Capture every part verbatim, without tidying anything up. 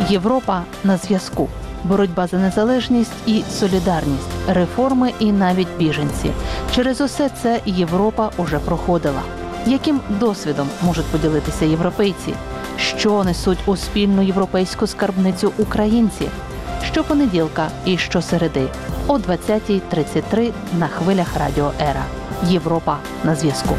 Європа на зв'язку. Боротьба за незалежність і солідарність, реформи і навіть біженці. Через усе це Європа уже проходила. Яким досвідом можуть поділитися європейці? Що несуть у спільну європейську скарбницю українці? Щопонеділка і щосереди о двадцятій тридцять три на хвилях Радіо Ера. Європа на зв'язку.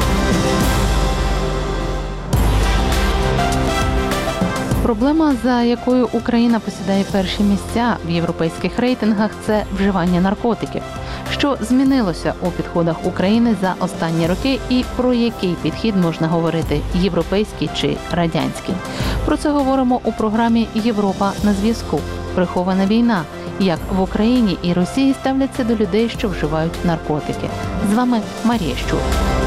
Проблема, за якою Україна посідає перші місця в європейських рейтингах, це вживання наркотиків. Що змінилося у підходах України за останні роки і про який підхід можна говорити – європейський чи радянський? Про це говоримо у програмі «Європа на зв'язку». Прихована війна. Як в Україні і Росії ставляться до людей, що вживають наркотики. З вами Марія Щур.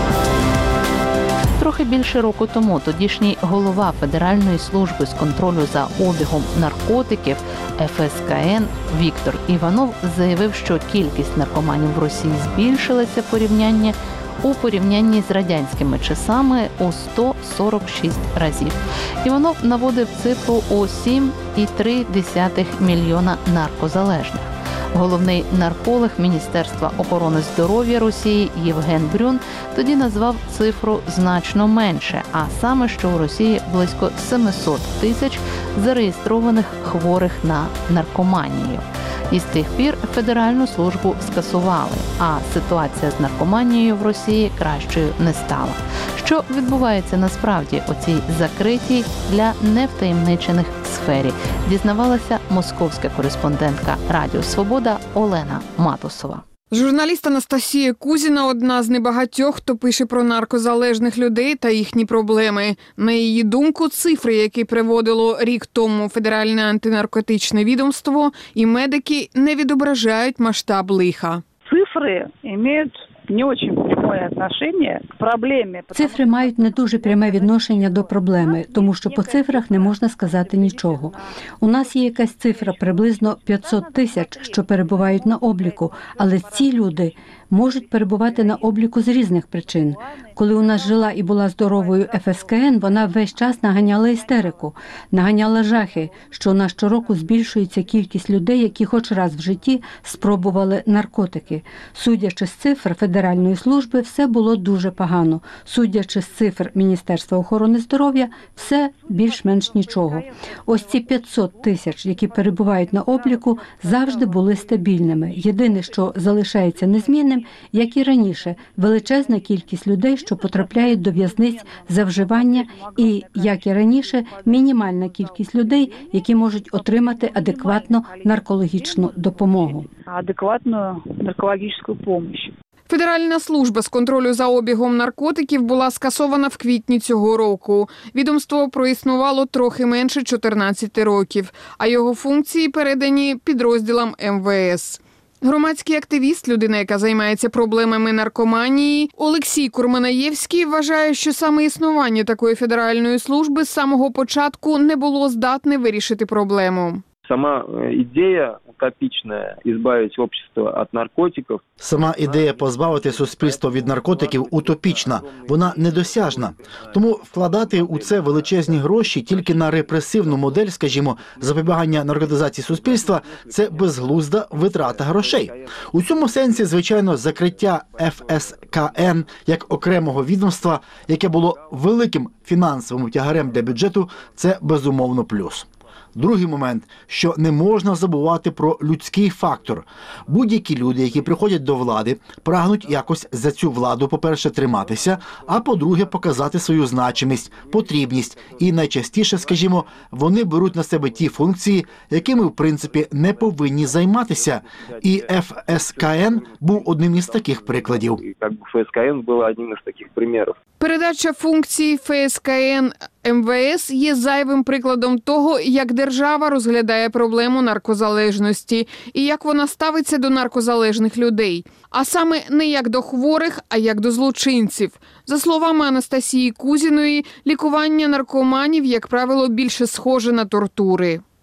Трохи більше року тому тодішній голова Федеральної служби з контролю за обігом наркотиків еф ес ка ен Віктор Іванов заявив, що кількість наркоманів в Росії збільшилася порівняння у порівнянні з радянськими часами у сто сорок шість разів. Іванов наводив цифру у сім цілих три десятих мільйона наркозалежних. Головний нарколог Міністерства охорони здоров'я Росії Євген Брюн тоді назвав цифру значно менше, а саме, що у Росії близько сімсот тисяч зареєстрованих хворих на наркоманію. І з тих пір Федеральну службу скасували, а ситуація з наркоманією в Росії кращою не стала. Що відбувається насправді у цій закритій для невтаємничених сфері, дізнавалася московська кореспондентка Радіо Свобода Олена Матусова. Журналіст Анастасія Кузіна – одна з небагатьох, хто пише про наркозалежних людей та їхні проблеми. На її думку, цифри, які приводило рік тому Федеральне антинаркотичне відомство, і медики не відображають масштаб лиха. Цифри мають не дуже пряме відношення к проблемі. Цифри мають не дуже пряме відношення до проблеми, тому що по цифрах не можна сказати нічого. У нас є якась цифра приблизно п'ятсот тисяч, що перебувають на обліку, але ці люди можуть перебувати на обліку з різних причин. Коли у нас жила і була здоровою еф ес ка ен, вона весь час наганяла істерику, наганяла жахи, що у нас щороку збільшується кількість людей, які хоч раз в житті спробували наркотики. Судячи з цифр Федеральної служби, все було дуже погано. Судячи з цифр Міністерства охорони здоров'я, все більш-менш нічого. Ось ці п'ятсот тисяч, які перебувають на обліку, завжди були стабільними. Єдине, що залишається незмінним, як і раніше, величезна кількість людей, що потрапляють до в'язниць за вживання, і, як і раніше, мінімальна кількість людей, які можуть отримати адекватну наркологічну допомогу. Адекватну наркологічну допомогу. Федеральна служба з контролю за обігом наркотиків була скасована в квітні цього року. Відомство проіснувало трохи менше чотирнадцяти років, а його функції передані підрозділам ем ве ес. Громадський активіст, людина, яка займається проблемами наркоманії, Олексій Курманаєвський вважає, що саме існування такої федеральної служби з самого початку не було здатне вирішити проблему. Сама ідея утопічна – збавити общество від наркотиків. Сама ідея позбавити суспільство від наркотиків утопічна, вона недосяжна. Тому вкладати у це величезні гроші тільки на репресивну модель, скажімо, запобігання наркотизації суспільства – це безглузда витрата грошей. У цьому сенсі, звичайно, закриття еф ес ка ен як окремого відомства, яке було великим фінансовим тягарем для бюджету – це безумовно плюс. Другий момент, що не можна забувати про людський фактор. Будь-які люди, які приходять до влади, прагнуть якось за цю владу, по-перше, триматися, а по-друге, показати свою значимість, потрібність. І найчастіше, скажімо, вони беруть на себе ті функції, якими, в принципі, не повинні займатися. І еф ес ка ен був одним із таких прикладів. еф ес ка ен була одним із таких прикладів. Передача функцій еф ес ка ен ем ве ес є зайвим прикладом того, як держава розглядає проблему наркозалежності і як вона ставиться до наркозалежних людей. А саме не як до хворих, а як до злочинців. За словами Анастасії Кузіної, лікування наркоманів, як правило, більше схоже на тортури.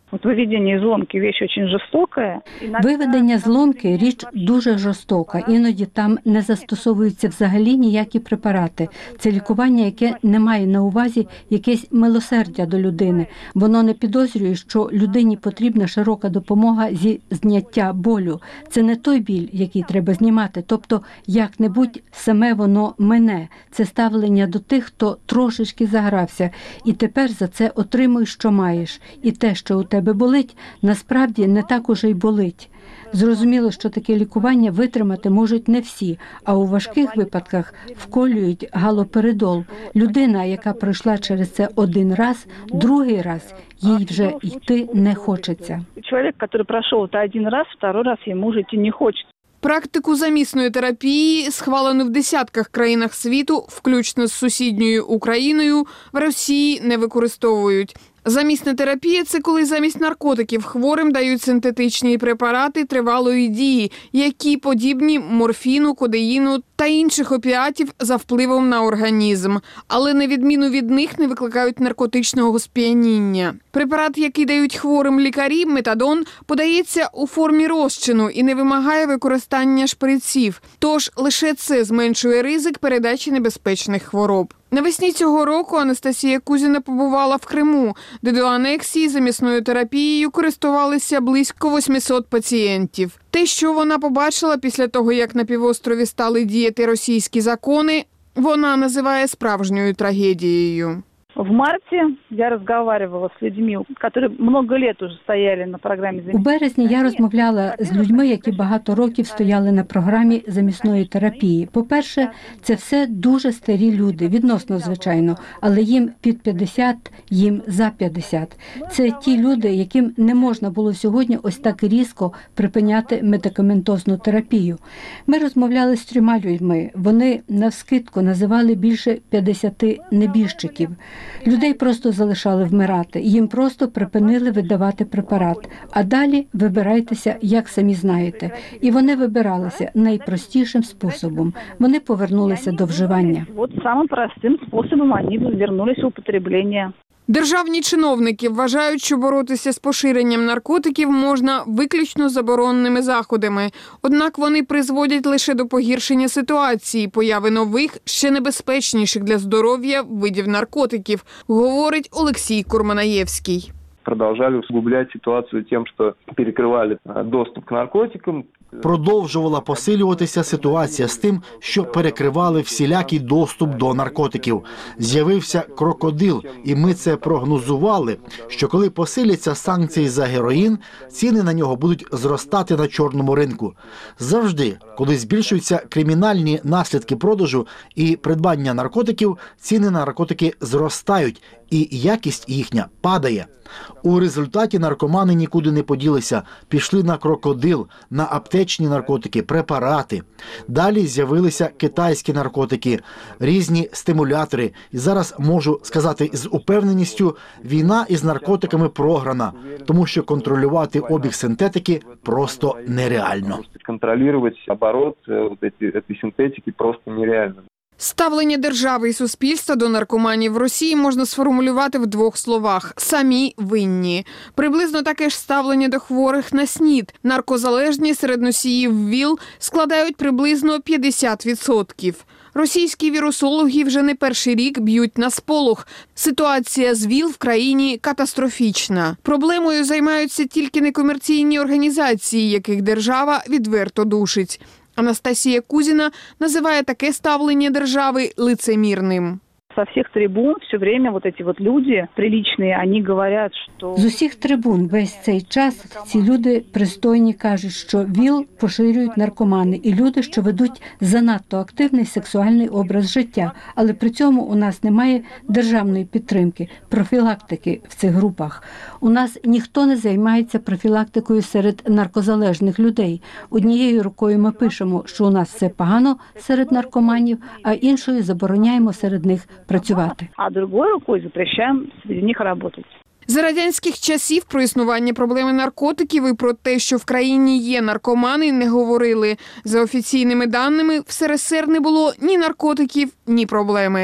Вот выведение из ломки вещь очень жестокая. Виведення з ломки – річ дуже жорстока. Іноді там не застосовуються взагалі ніякі препарати. Це лікування, яке не має на увазі якесь милосердя до людини. Воно не підозрює, що людині потрібна широка допомога зі зняття болю. Це не той біль, який треба знімати. Тобто, як-небудь саме воно мине. Це ставлення до тих, хто трошечки загрався. І тепер за це отримуй, що маєш. І те, що у тебе болить, насправді не так уже й болить. Зрозуміло, що таке лікування витримати можуть не всі, а у важких випадках вколюють галоперидол. Людина, яка пройшла через це один раз, другий раз їй вже йти не хочеться. Чоловік, який пройшов це один раз, другий раз йому вже йти не хочеться. Практику замісної терапії схвалену в десятках країнах світу, включно з сусідньою Україною, в Росії не використовують. Замісна терапія – це коли замість наркотиків хворим дають синтетичні препарати тривалої дії, які подібні морфіну, кодеїну та інших опіатів за впливом на організм. Але на відміну від них не викликають наркотичного сп'яніння. Препарат, який дають хворим лікарі, метадон, подається у формі розчину і не вимагає використання шприців. Тож лише це зменшує ризик передачі небезпечних хвороб. Навесні цього року Анастасія Кузіна побувала в Криму, де до анексії замісною терапією користувалися близько восьмисот пацієнтів. Те, що вона побачила після того, як на півострові стали діяти російські закони, вона називає справжньою трагедією. В марте я разговаривала с людьми, которые много лет уже стояли на програмі. У березні я розмовляла з людьми, які багато років стояли на програмі замісної терапії. По-перше, це все дуже старі люди, відносно, звичайно, але їм під п'ятдесят, їм за п'ятдесят. Це ті люди, яким не можна було сьогодні ось так різко припиняти медикаментозну терапію. Ми розмовляли з трьома людьми. Вони навскидку називали більше п'ятдесят небіжчиків. Людей просто залишали вмирати, їм просто припинили видавати препарат. А далі вибирайтеся, як самі знаєте. І вони вибиралися найпростішим способом. Вони повернулися до вживання. От самим простим способом вони повернулися до употреблення. Державні чиновники вважають, що боротися з поширенням наркотиків можна виключно заборонними заходами. Однак вони призводять лише до погіршення ситуації, появи нових, ще небезпечніших для здоров'я видів наркотиків, говорить Олексій Курманаєвський. Продолжали усугублять ситуацию тем, что перекрывали доступ к наркотикам. Продовжувала посилюватися ситуація з тим, що перекривали всілякий доступ до наркотиків. З'явився крокодил, і ми це прогнозували, що коли посиляться санкції за героїн, ціни на нього будуть зростати на чорному ринку. Завжди, коли збільшуються кримінальні наслідки продажу і придбання наркотиків, ціни на наркотики зростають, і якість їхня падає. У результаті наркомани нікуди не поділися, пішли на крокодил, на аптечні наркотики, препарати. Далі з'явилися китайські наркотики, різні стимулятори. І зараз можу сказати з упевненістю, війна із наркотиками програна, тому що контролювати обіг синтетики просто нереально. Контролювати оборот цієї синтетики просто нереально. Ставлення держави і суспільства до наркоманів в Росії можна сформулювати в двох словах – самі винні. Приблизно таке ж ставлення до хворих на СНІД. Наркозалежні серед носіїв ВІЛ складають приблизно п'ятдесят відсотків. Російські вірусологи вже не перший рік б'ють на сполох. Ситуація з ВІЛ в країні катастрофічна. Проблемою займаються тільки некомерційні організації, яких держава відверто душить. Анастасія Кузіна називає таке ставлення держави лицемірним. Со всіх трибун все время вот эти вот люди приличные, они говорят, що... З усіх трибун весь цей час ці люди пристойні кажуть, що ВІЛ поширюють наркомани і люди, що ведуть занадто активний сексуальний образ життя. Але при цьому у нас немає державної підтримки, профілактики в цих групах. У нас ніхто не займається профілактикою серед наркозалежних людей. Однією рукою ми пишемо, що у нас все погано серед наркоманів, а іншою забороняємо серед них працювати. А другою рукою запрещаємо серед них працювати. За радянських часів про існування проблеми наркотиків і про те, що в країні є наркомани, не говорили. За офіційними даними, в ес ер ес ер не було ні наркотиків, ні проблеми.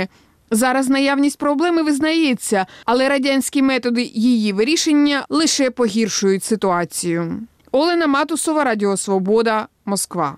Зараз наявність проблеми визнається, але радянські методи її вирішення лише погіршують ситуацію. Олена Матусова, Радіо Свобода, Москва.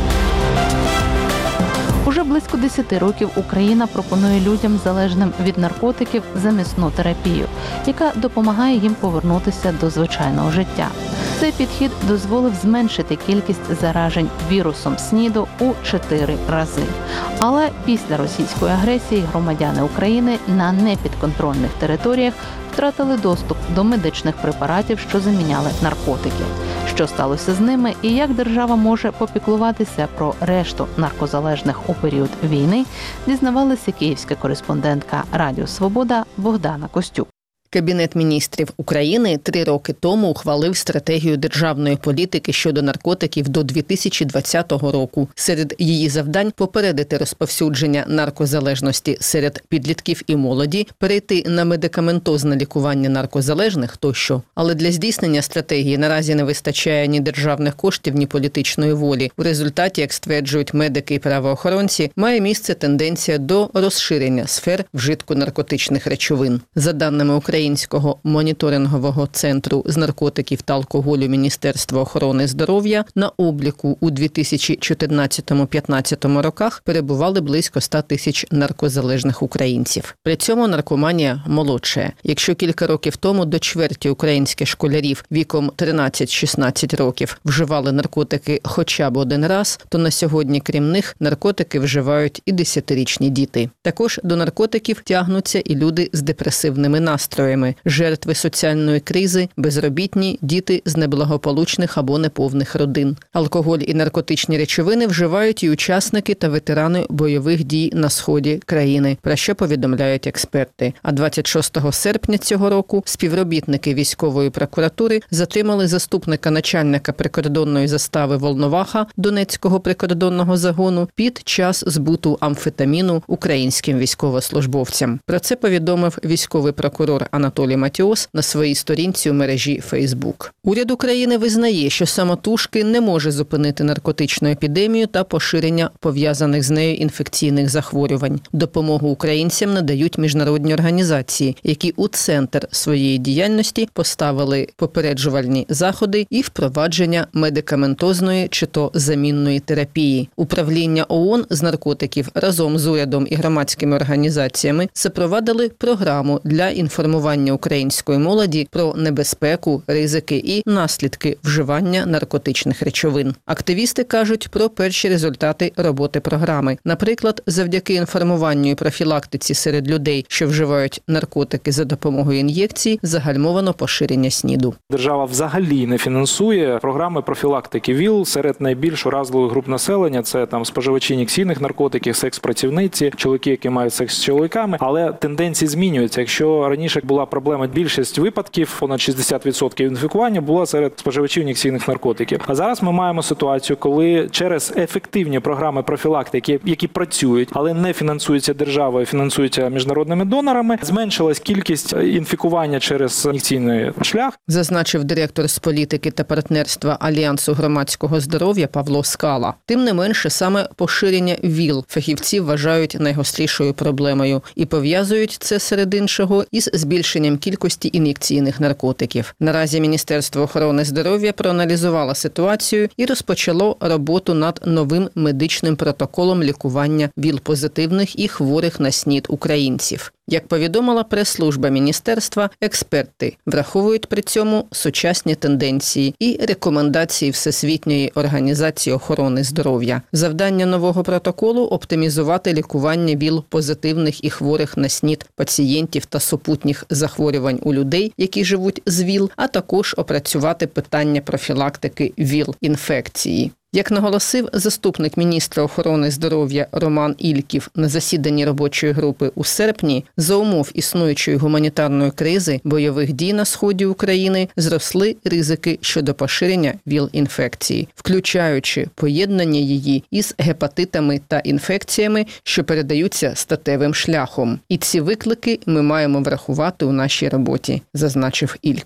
Уже близько десяти років Україна пропонує людям, залежним від наркотиків, замісну терапію, яка допомагає їм повернутися до звичайного життя. Цей підхід дозволив зменшити кількість заражень вірусом СНІДу у чотири рази. Але після російської агресії громадяни України на непідконтрольних територіях втратили доступ до медичних препаратів, що заміняли наркотики. Що сталося з ними і як держава може попіклуватися про решту наркозалежних у період війни, дізнавалася київська кореспондентка Радіо Свобода Богдана Костюк. Кабінет міністрів України три роки тому ухвалив стратегію державної політики щодо наркотиків до дві тисячі двадцятого року. Серед її завдань – попередити розповсюдження наркозалежності серед підлітків і молоді, перейти на медикаментозне лікування наркозалежних тощо. Але для здійснення стратегії наразі не вистачає ні державних коштів, ні політичної волі. В результаті, як стверджують медики і правоохоронці, має місце тенденція до розширення сфер вжитку наркотичних речовин. За даними України, Українського моніторингового центру з наркотиків та алкоголю Міністерства охорони здоров'я на обліку у дві тисячі чотирнадцятому-п'ятнадцятому роках перебували близько ста тисяч наркозалежних українців. При цьому наркоманія молодшає. Якщо кілька років тому до чверті українських школярів віком тринадцять-шістнадцять років вживали наркотики хоча б один раз, то на сьогодні, крім них, наркотики вживають і десятирічні діти. Також до наркотиків тягнуться і люди з депресивними настроями, жертви соціальної кризи, безробітні, діти з неблагополучних або неповних родин. Алкоголь і наркотичні речовини вживають і учасники та ветерани бойових дій на сході країни, про що повідомляють експерти. А двадцять шостого серпня цього року співробітники військової прокуратури затримали заступника начальника прикордонної застави Волноваха Донецького прикордонного загону під час збуту амфетаміну українським військовослужбовцям. Про це повідомив військовий прокурор Анатолій Матіос на своїй сторінці у мережі Фейсбук. Уряд України визнає, що самотужки не може зупинити наркотичну епідемію та поширення пов'язаних з нею інфекційних захворювань. Допомогу українцям надають міжнародні організації, які у центр своєї діяльності поставили попереджувальні заходи і впровадження медикаментозної чи то замінної терапії. Управління ООН з наркотиків разом з урядом і громадськими організаціями запровадили програму для інформування української молоді про небезпеку, ризики і наслідки вживання наркотичних речовин. Активісти кажуть про перші результати роботи програми. Наприклад, завдяки інформуванню і профілактиці серед людей, що вживають наркотики за допомогою ін'єкцій, загальмовано поширення СНІДу. Держава взагалі не фінансує програми профілактики ВІЛ серед найбільш уразливих груп населення. Це там споживачі ін'єкційних наркотиків, секс-працівниці, чоловіки, які мають секс з чоловіками. Але тенденції змінюються. Якщо раніше була проблема, більшість випадків, понад шістдесят відсотків інфікування була серед споживачів ін'єкційних наркотиків. А зараз ми маємо ситуацію, коли через ефективні програми профілактики, які працюють, але не фінансуються державою, фінансуються міжнародними донорами, зменшилась кількість інфікування через ін'єкційний шлях. Зазначив директор з політики та партнерства Альянсу громадського здоров'я Павло Скала. Тим не менше, саме поширення ВІЛ фахівці вважають найгострішою проблемою і пов'язують це серед іншого із збільшенням кількості ін'єкційних наркотиків. Наразі Міністерство охорони здоров'я проаналізувало ситуацію і розпочало роботу над новим медичним протоколом лікування ВІЛ-позитивних і хворих на СНІД українців. Як повідомила прес-служба міністерства, експерти враховують при цьому сучасні тенденції і рекомендації Всесвітньої організації охорони здоров'я. Завдання нового протоколу – оптимізувати лікування ВІЛ-позитивних і хворих на СНІД пацієнтів та супутніх захворювань у людей, які живуть з ВІЛ, а також опрацювати питання профілактики ВІЛ-інфекції. Як наголосив заступник міністра охорони здоров'я Роман Ільків на засіданні робочої групи у серпні, за умов існуючої гуманітарної кризи, бойових дій на сході України зросли ризики щодо поширення ВІЛ-інфекції, включаючи поєднання її із гепатитами та інфекціями, що передаються статевим шляхом. І ці виклики ми маємо врахувати у нашій роботі, зазначив Ільків.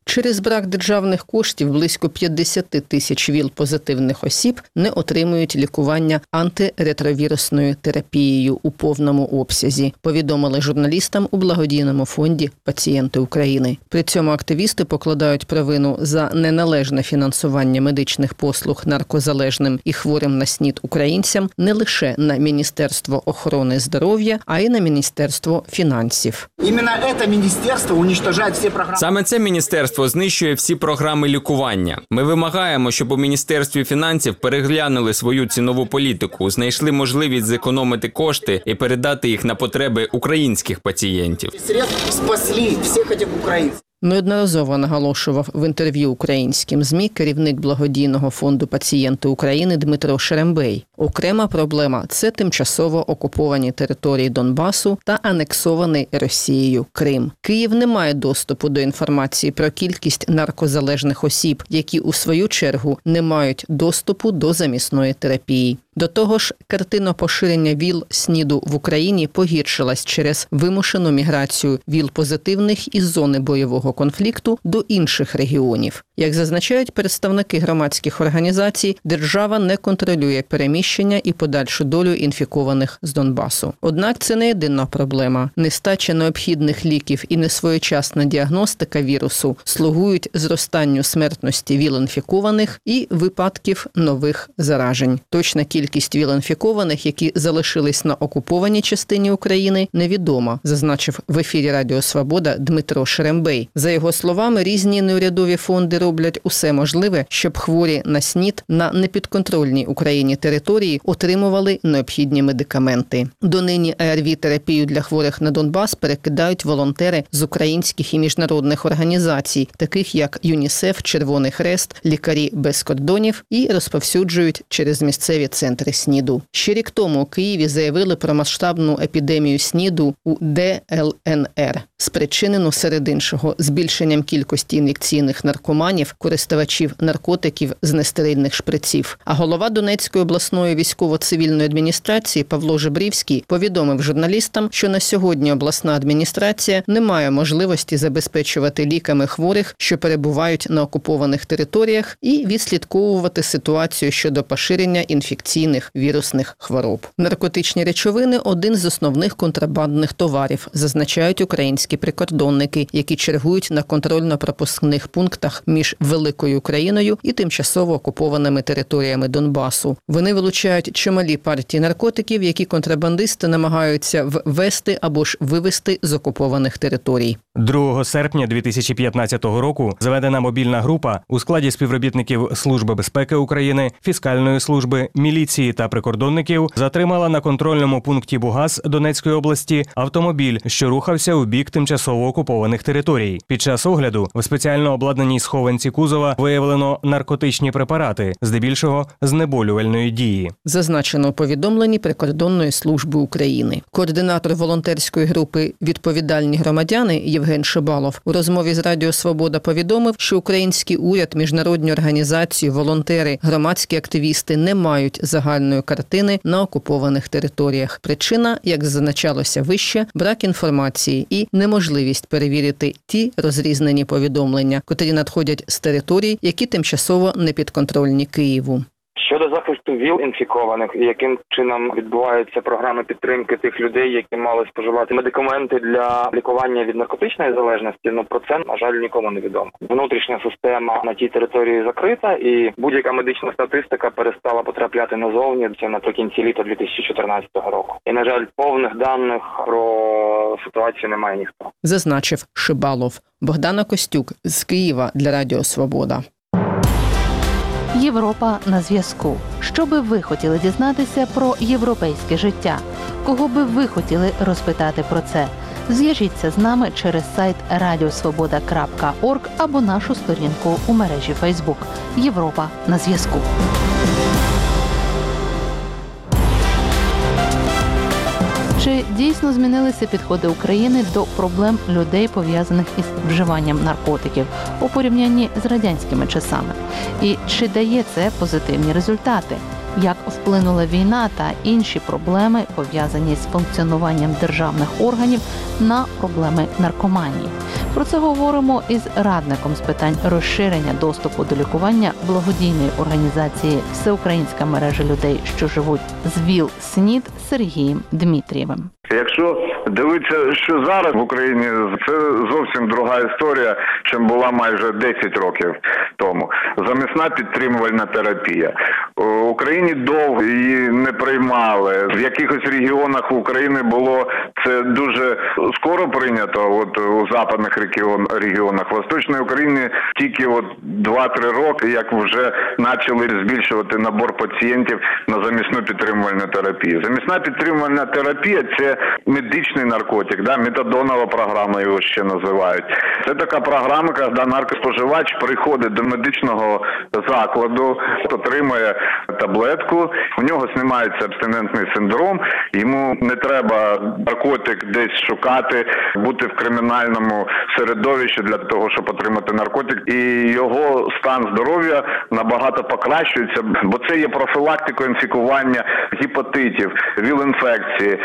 Через брак державних коштів близько п'ятдесят тисяч ВІЛ-позитивних осіб не отримують лікування антиретровірусною терапією у повному обсязі, повідомили журналістам у благодійному фонді «Пацієнти України». При цьому активісти покладають провину за неналежне фінансування медичних послуг наркозалежним і хворим на СНІД українцям не лише на Міністерство охорони здоров'я, а й на Міністерство фінансів. Іменно це міністерство уничтожає всі програми. Саме це міністерство знищує всі програми лікування. Ми вимагаємо, щоб у Міністерстві фінансів переглянули свою цінову політику, знайшли можливість зекономити кошти і передати їх на потреби українських пацієнтів. Средств спасли всіх цих українців. Неодноразово наголошував в інтерв'ю українським ЗМІ керівник благодійного фонду «Пацієнти України» Дмитро Шерембей. Окрема проблема – це тимчасово окуповані території Донбасу та анексований Росією Крим. Київ не має доступу до інформації про кількість наркозалежних осіб, які у свою чергу не мають доступу до замісної терапії. До того ж, картина поширення ВІЛ-СНІДу в Україні погіршилась через вимушену міграцію ВІЛ-позитивних із зони бойового конфлікту до інших регіонів. Як зазначають представники громадських організацій, держава не контролює переміщення і подальшу долю інфікованих з Донбасу. Однак це не єдина проблема. Нестача необхідних ліків і несвоєчасна діагностика вірусу слугують зростанню смертності ВІЛ-інфікованих і випадків нових заражень. Точна кількість ВІЛ-інфікованих, які залишились на окупованій частині України, невідома, зазначив в ефірі Радіо Свобода Дмитро Шерембей. За його словами, різні неурядові фонди роблять усе можливе, щоб хворі на СНІД на непідконтрольній Україні території отримували необхідні медикаменти. Донині ей ар ві-терапію для хворих на Донбас перекидають волонтери з українських і міжнародних організацій, таких як ЮНІСЕФ, Червоний Хрест, Лікарі без кордонів, і розповсюджують через місцеві центри СНІДу. Ще рік тому у Києві заявили про масштабну епідемію СНІДу у де ел ен ер, спричинену серед іншого збільшенням кількості ін'єкційних наркоманів, користувачів наркотиків з нестерильних шприців. А голова Донецької обласної військово-цивільної адміністрації Павло Жебрівський повідомив журналістам, що на сьогодні обласна адміністрація не має можливості забезпечувати ліками хворих, що перебувають на окупованих територіях, і відслідковувати ситуацію щодо поширення інфекційних вірусних хвороб. Наркотичні речовини – один з основних контрабандних товарів, зазначають українські прикордонники, які чергують на контрольно-пропускних пунктах між Великою Україною і тимчасово окупованими територіями Донбасу. Вони вилучають чималі партії наркотиків, які контрабандисти намагаються ввести або ж вивезти з окупованих територій. другого серпня дві тисячі п'ятнадцятого року заведена мобільна група у складі співробітників Служби безпеки України, фіскальної служби, міліції та прикордонників затримала на контрольному пункті Бугас Донецької області автомобіль, що рухався у бік тимчасово окупованих територій. Під час огляду в спеціально обладнаній схованці кузова виявлено наркотичні препарати, здебільшого знеболювальної дії. Зазначено у повідомленні Прикордонної служби України. Координатор волонтерської групи «Відповідальні громадяни» Євген Шибалов у розмові з Радіо Свобода повідомив, що український уряд, міжнародні організації, волонтери, громадські активісти не мають загальної картини на окупованих територіях. Причина, як зазначалося вище, брак інформації і неможливість перевірити ті розрізнені повідомлення, котрі надходять з територій, які тимчасово не підконтрольні Києву. Щодо захисту ВІЛ-інфікованих, і яким чином відбуваються програми підтримки тих людей, які мали споживати медикаменти для лікування від наркотичної залежності, ну про це, на жаль, нікому не відомо. Внутрішня система на тій території закрита, і будь-яка медична статистика перестала потрапляти назовні, це наприкінці літа дві тисячі чотирнадцятого року. І, на жаль, повних даних про ситуацію немає ніхто. Зазначив Шибалов. Богдана Костюк з Києва для Радіо Свобода. Європа на зв'язку. Що би ви хотіли дізнатися про європейське життя? Кого би ви хотіли розпитати про це? Зв'яжіться з нами через сайт радіосвобода крапка орг або нашу сторінку у мережі Фейсбук. Європа на зв'язку. Чи дійсно змінилися підходи України до проблем людей, пов'язаних із вживанням наркотиків у порівнянні з радянськими часами? І чи дає це позитивні результати? як вплинула війна та інші проблеми, пов'язані з функціонуванням державних органів на проблеми наркоманії. Про це говоримо із радником з питань розширення доступу до лікування благодійної організації «Всеукраїнська мережа людей, що живуть з ВІЛ-СНІД» Сергієм Дмитрієвим. Якщо дивитися, що зараз в Україні, це зовсім друга історія, чим була майже десять років тому. Замісна підтримувальна терапія. В Україні довго її не приймали. В якихось регіонах України було це дуже скоро прийнято, от у западних регіон, регіонах. В Восточній Україні тільки от два-три роки, як вже почали збільшувати набор пацієнтів на замісну підтримувальну терапію. Замісна підтримувальна терапія – це медичний наркотик, да, метадонова програма його ще називають. Це така програма, коли наркоспоживач приходить до медичного закладу, отримує таблетку, у нього знімається абстинентний синдром, йому не треба наркотик десь шукати, бути в кримінальному середовищі для того, щоб отримати наркотик, і його стан здоров'я набагато покращується, бо це є профілактика інфікування гепатитів, ВІЛ-інфекції.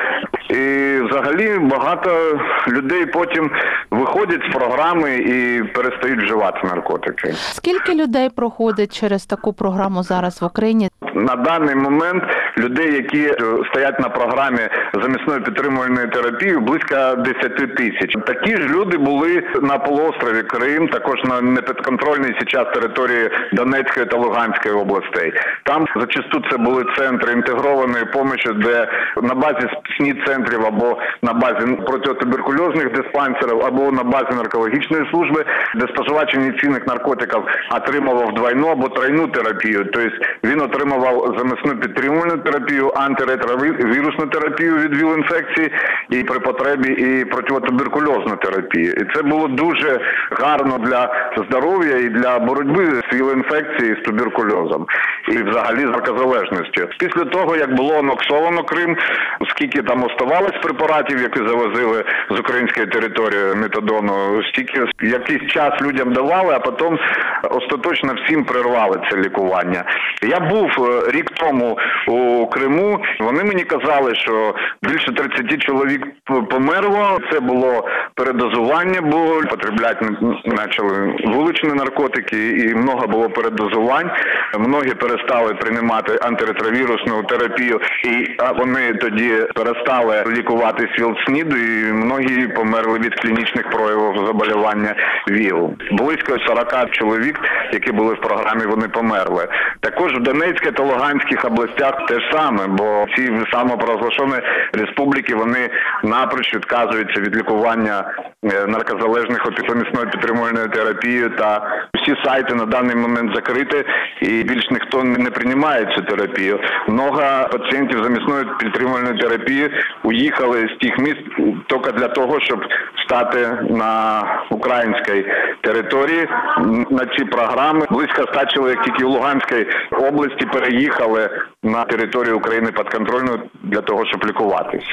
І взагалі багато людей потім виходять з програми і перестають вживати наркотики. Скільки людей проходить через таку програму зараз в Україні? На даний момент людей, які стоять на програмі замісної підтримувальної терапії, близько десять тисяч. Такі ж люди були на полуострові Крим, також на непідконтрольній зараз території Донецької та Луганської областей. Там зачасту це були центри інтегрованої допомоги, де на базі СНІД-центрів або на базі протитуберкульозних диспансерів, або на базі наркологічної служби, де споживач ініційних наркотиків отримував двойну або тройну терапію. Тобто він отримував замісну підтримувальну терапію, антиретровірусну терапію від ВІЛ-інфекції і при потребі і протитуберкульозну терапію. І це було дуже гарно для здоров'я і для боротьби з ВІЛ-інфекцією і з туберкульозом. І взагалі з наркозалежністю. Після того, як було анексовано Крим, скільки там оставалось препаратів, які завозили з української території метадону, стільки якийсь час людям давали, а потім остаточно всім прервали це лікування. Я був рік тому у Криму, вони мені казали, що більше тридцять чоловік померло, це було передозування, бо потребляти почали вуличні наркотики і много було передозувань. Многі перестали приймати антиретровірусну терапію, і вони тоді перестали лікуватись ВІЛ-СНІДу, і многі померли від клінічних проявів заболівання ВІЛ. Близько сорок чоловік, які були в програмі, вони померли. Також в Донецькій та Луганських областях те ж саме, бо ці самопроголошені республіки, вони напроч відказуються від лікування наркозалежних від замісної підтримувальної терапії, та всі сайти на даний момент закриті, і більш ніхто не приймає цю терапію. Много пацієнтів замісної підтримувальної терапії уїхали з тих міст тільки для того, щоб стати на українській території на ці програми. Близько ста чоловік тільки в Луганській області переїхали на територію України підконтрольну для того, щоб лікуватись.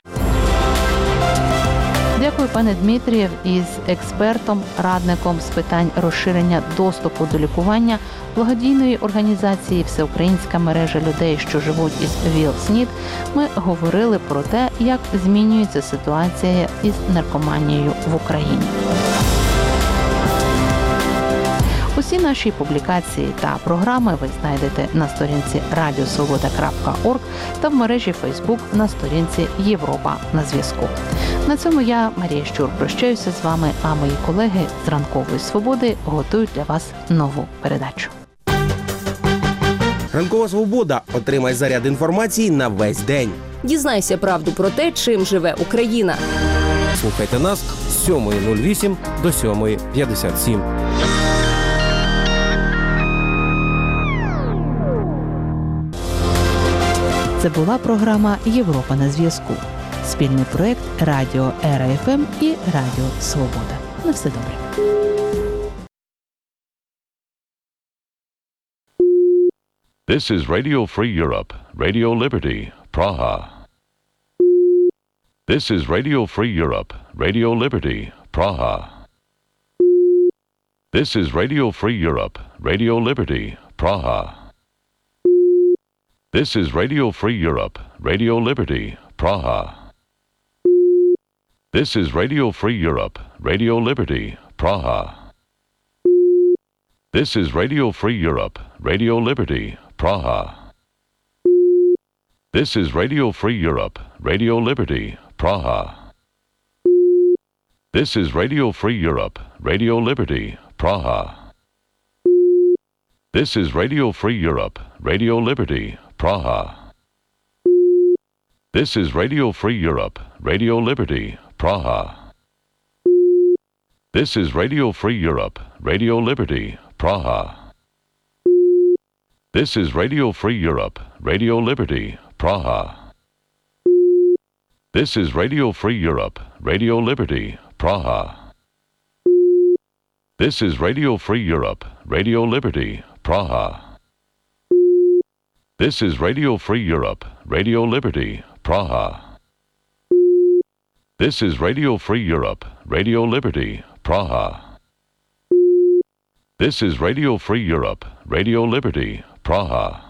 Дякую, пане Дмитрієв, із експертом, радником з питань розширення доступу до лікування благодійної організації «Всеукраїнська мережа людей, що живуть із ВІЛ-СНІД» ми говорили про те, як змінюється ситуація із наркоманією в Україні. Усі наші публікації та програми ви знайдете на сторінці радіо свобода крапка орг та в мережі Фейсбук на сторінці Європа на зв'язку. На цьому я, Марія Щур, прощаюся з вами, а мої колеги з Ранкової Свободи готують для вас нову передачу. Ранкова Свобода. Отримай заряд інформації на весь день. Дізнайся правду про те, чим живе Україна. Слухайте нас з сьомої нуль вісім до сьомої п'ятдесят сім. Це була програма «Європа на зв'язку». Спільний проєкт Радіо ЕРА-ФМ і Радіо Свобода. На все добре. This is Radio Free Europe, Radio Liberty, Praha. This is Radio Free Europe, Radio Liberty, Praha. This is Radio Free Europe, Radio Liberty, Praha. This is Radio Free Europe, Radio Liberty, Praha. This is Radio Free Europe, Radio Liberty, Praha. This is Radio Free Europe, Radio Liberty, Praha. This is Radio Free Europe, Radio Liberty, Praha. This is Radio Free Europe, Radio Liberty, Praha. This is Radio Free Europe, Radio Liberty, Praha. This is Radio Free Europe, Radio Liberty, Praha. This is Radio Free Europe, Radio Liberty, Praha. This is Radio Free Europe, Radio Liberty, Praha. This is Radio Free Europe, Radio Liberty, Praha. This is Radio Free Europe, Radio Liberty, Praha. This is Radio Free Europe, Radio Liberty, Praha. This is Radio Free Europe, Radio Liberty, Praha. This is Radio Free Europe, Radio Liberty, Praha.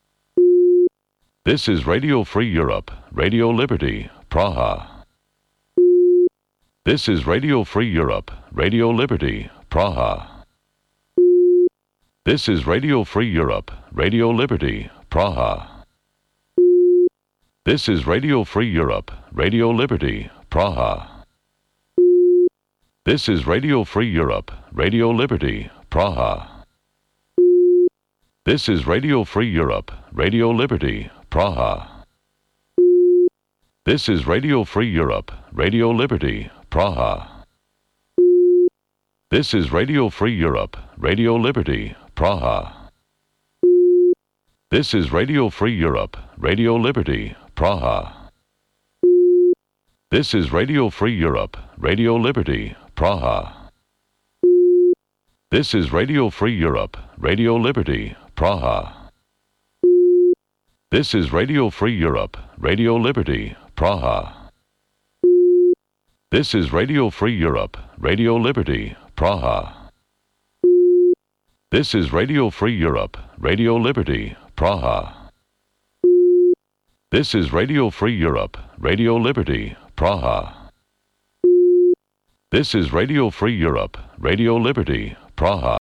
This is Radio Free Europe, Radio Liberty, Praha. This is Radio Free Europe, Radio Liberty, Praha. This is Radio Free Europe, Radio Liberty, Praha. This is Radio Free Europe, Radio Liberty, Praha. This is Radio Free Europe, Radio Liberty, Praha. This is Radio Free Europe, Radio Liberty, Praha. This is Radio Free Europe, Radio Liberty, Praha. This is Radio Free Europe, Radio Liberty, Praha. This is Radio Free Europe, Radio Liberty, Praha. This is Radio Free Europe, Radio Liberty, Praha. This is Radio Free Europe, Radio Liberty, Praha. This is Radio Free Europe, Radio Liberty, Praha. This is Radio Free Europe, Radio Liberty, Praha. This is Radio Free Europe, Radio Liberty, Praha. This is Radio Free Europe, Radio Liberty, Praha. This is Radio Free Europe, Radio Liberty, Praha.